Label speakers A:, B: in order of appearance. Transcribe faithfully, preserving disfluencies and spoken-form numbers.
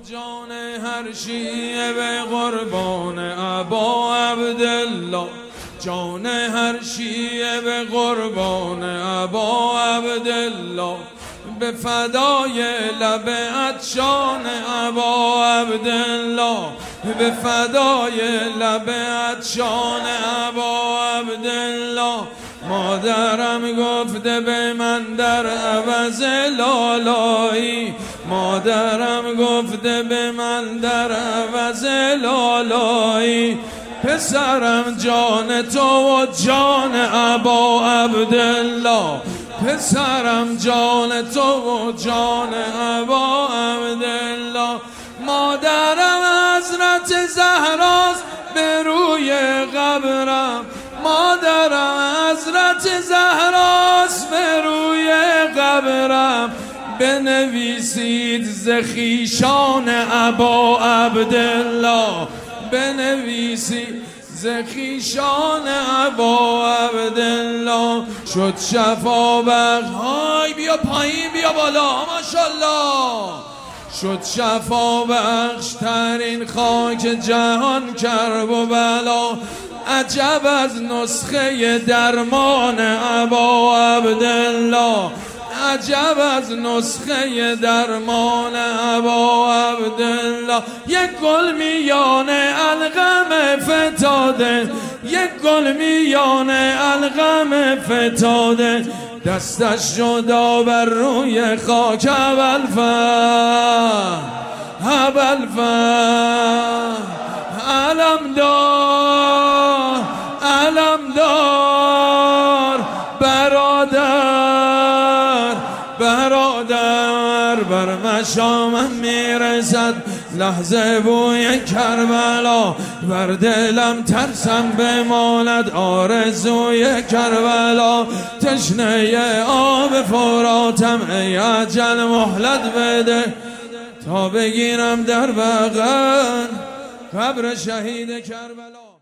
A: جان هر شیعه به قربان ابا عبدالله، جان هر شیعه به قربان ابا عبدالله، به فدای لب عطشان ابا عبدالله، به فدای لب عطشان ابا عبدالله. مادرم گفته به من در عوض لالایی، مادرم گفته به من در عوض لالایی، پسرم جان تو و جان ابا عبدالله، پسرم جان تو و جان ابا عبدالله. مادرم حضرت زهراست به روی قبرم، مادرم حضرت زهراست به روی قبرم، بنویسید ز خویشان ابا عبدالله، بنویسید ز خویشان ابا عبدالله. شد شفا بخش، های بیا پایین بیا بالا ماشاءالله، شد شفا بخش ترین خاک جهان کرب و بلا، عجب از نسخه درمان ابا عبدالله، عجب از نسخه درمان ابا عبدالله. یک گل میان القم فتاده، یک گل میان القم فتاده، دستش جدا بر روی خاک ابوالفضل، ابوالفضل علم دار، علم دار برادر، برادر بر مشامم میرسد لحظه بوی کربلا، بر دلم ترسم بماند آرزوی کربلا، تشنه آب فراتم ای اجل مهلت بده تا بگیرم در بغل قبر شهید کربلا.